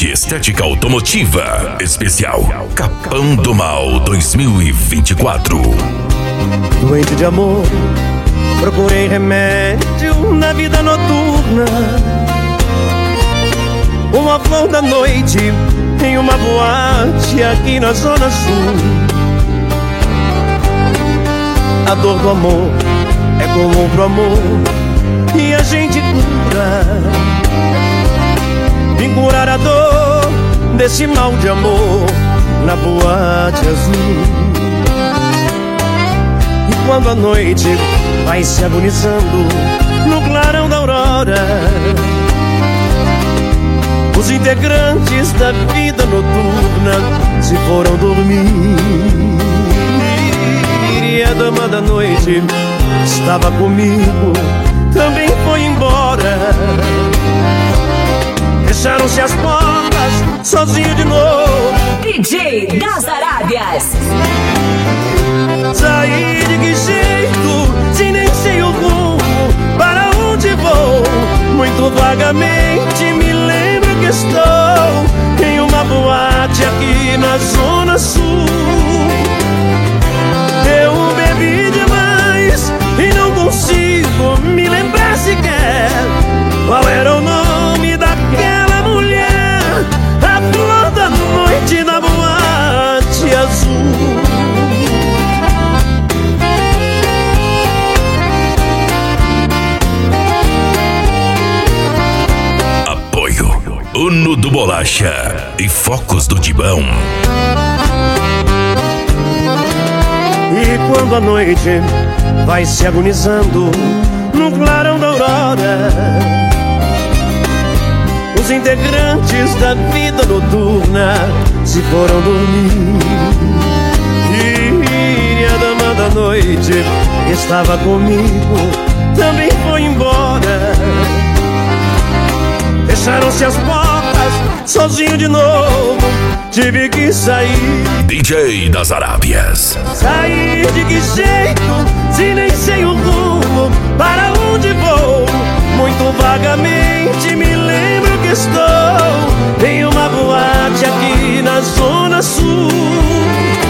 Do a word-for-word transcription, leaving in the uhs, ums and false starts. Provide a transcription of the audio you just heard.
Kit Estética Automotiva Especial Capão do Mal dois mil e vinte e quatro. Doente de amor, procurei remédio na vida noturna. Uma flor da noite em uma boate aqui na Zona Sul. A dor do amor é comum pro amor e a gente cura. Vim curar a dor desse mal de amor na boate azul. E quando a noite vai se agonizando no clarão da aurora, os integrantes da vida noturna se foram dormir. E a dama da noite estava comigo, também foi embora. Fecharam-se as portas, sozinho de novo. D J das Arábias. Saí de que jeito, se nem sei o rumo, para onde vou? Muito vagamente me lembro que estou em uma boate aqui na Zona Sul. Eu bebi demais e não consigo me lembrar sequer qual era o nome daquela mulher, a flor da noite na boate azul. Uno do Bolacha e Focos do Dibão. E quando a noite vai se agonizando no clarão da aurora, os integrantes da vida noturna se foram dormir. E a dama da noite estava comigo, também foi embora. Fecharam-se as portas, sozinho de novo, tive que sair. D J das Arábias. Sair de que jeito, se nem sei o rumo, para onde vou? Muito vagamente me lembro que estou em uma boate aqui na Zona Sul.